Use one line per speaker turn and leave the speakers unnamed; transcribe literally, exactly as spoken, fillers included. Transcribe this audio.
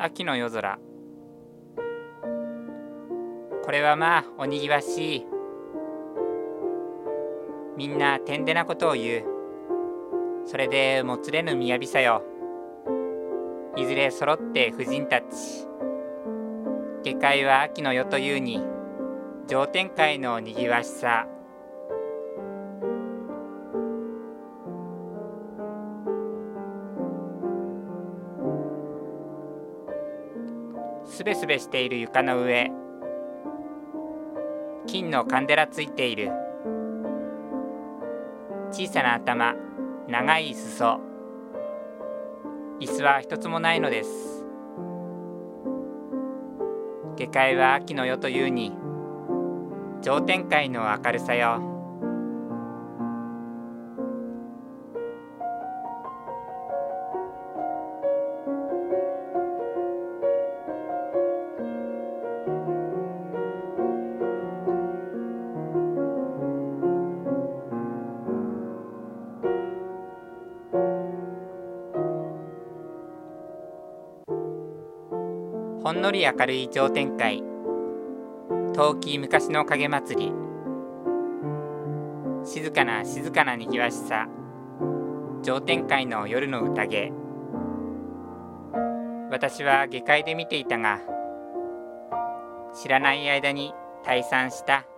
秋の夜空。これはまあおにぎわしい。みんなてんでなことを言う。それでもつれぬ雅さよ。いずれ揃って婦人たち。下界は秋の夜というに、上天界のにぎわしさ。すべすべしている床の上、金のカンデラついている。小さな頭、長い裾。椅子は一つもないのです。下界は秋の夜というに、上天界の明るさよ。ほんのり明るい上天界、遠き昔の影祭り。静かな静かなにぎわしさ、上天界の夜の宴。私は下界で見ていたが、知らない間に退散した。